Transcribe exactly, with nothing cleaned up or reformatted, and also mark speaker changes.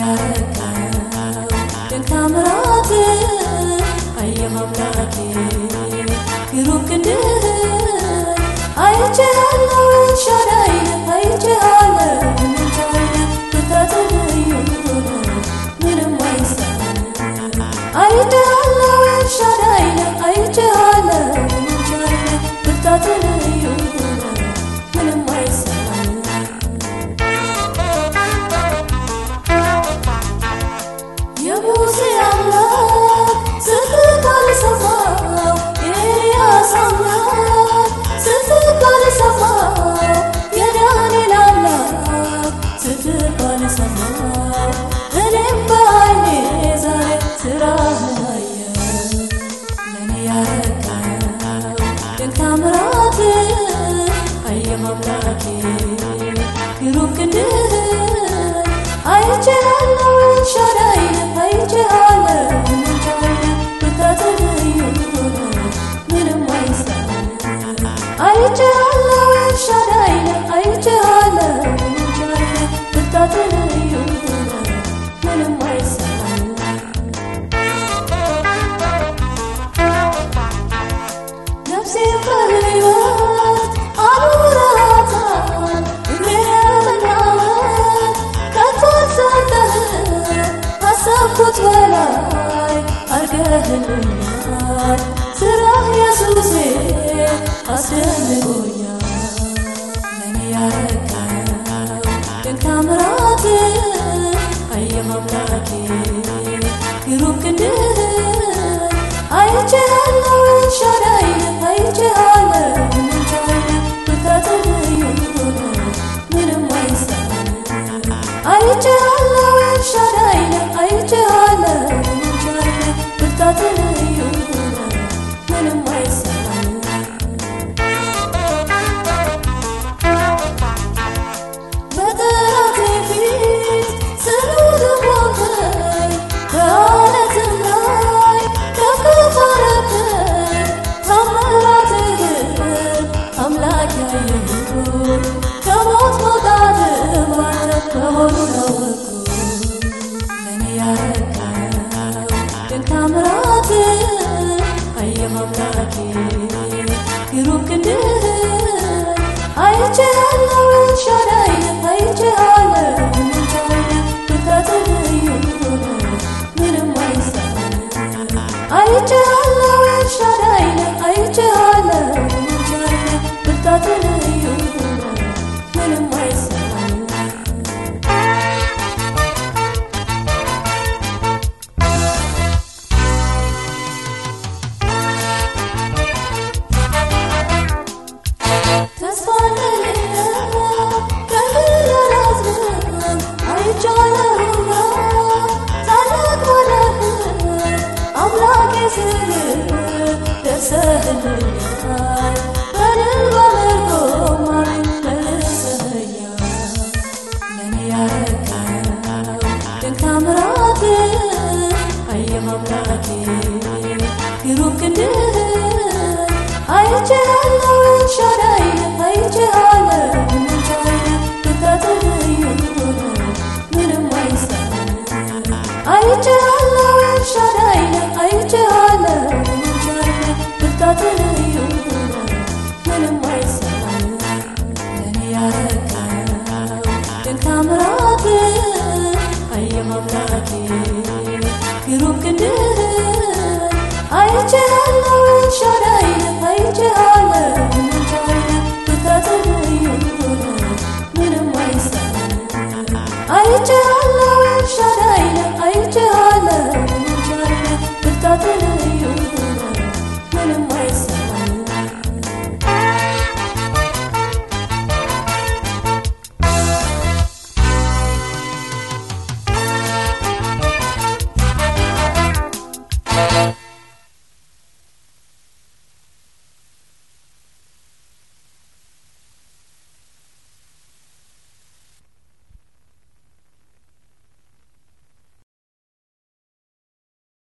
Speaker 1: ያረካው ድንታምራት አየህ አምላኬ ግሩም ክንድህ አይቼሃለሁ ሻዳይ አይቼሃለሁ ብታተለዩ ምንም አይሳን አይቼሃለሁ ሻዳይ አይቼሃለሁ ብታተለዩ ምንም አይሳን የሙሴ አምላክ ስትባል ሰማው የኤልያስ አምላክ ስትባል ሰማው የዳንኤል አምላክ ስትባል ሰማው እኔም በዓይኔ ዛሬ ስራህን አየሁ ለኔ ያረካው ድንቅ ታምራት አየህ አምላኬ ግሩም ክንድህ አይቼሃለሁ ሻዳይ አይቼሃለሁ ብታተለዩ ምንም አይሳን አይቼሃለሁ ሻዳይ አይቼሃለሁ ብታተለዩ ምንም አይሳን ነፍሴ በሕይወት አኑራታል እግሬን ከቶሰጠህ አሰብኩት በላይ አርገህልኛል ስራህ ኢየሱሴ አስደንቆኛል ለኔ ያረካው ድንቅ ታምራት አየህ አምላኬ ግሩም ክንድህ አይቼሃለሁ ሻዳይ አይቼሃለሁ ብታተለዩ ምንም አይሳን አይቼሃለሁ ሻዳይ አይቼሃለሁ ብታተለዩ ምንም አይሳን በጠላቴ ፊት ጽኑ ሆንከኝ በዓለትም ላይ ከፍ አደረግከኝ ታምራትህን አምላክ ያየሁት ከሞት መውጣትህ ባንተ መሆኑን አወቅኩ ለኔ ያረካው ድንቅ ታምራት አየህ አምላኬ ግሩም ክንድህ አይቼሃለሁ ሻዳይ አይቼሃለሁ ብታተለዩ ምንም አይሳን አይቼሃለሁ ሻዳይ አይቼሃለሁ ብታተለዩ ምንም አይሳን ተስፋ እንደሌለው ከምድር አላዝንም አይቼሃለሁና ታላቅ ሆነህ አምላኬ ስልህ ደርሰህልኛል በድል በምርኮ ማረኝ መልሰኸኛል ለኔ ያረካው ድንቅ ታምራት አየህ አምላኬ ግሩም ክንድህ አይቼሃለሁ ሻዳይ አይቼሃለሁ ብታተለዩ ምንም አይሳን አይቼሃለሁ ሻዳይ አይቼሃለሁ ብታተለዩ ምንም አይሳን ለኔ ያረካው ድንቅ ታምራት አየህ አምላኬ ግሩም ክንድህ አይቼሃለሁ ሻዳይ አይቼሃለሁ ብታተለዩ ምንም አይሳን አይቼሃለሁ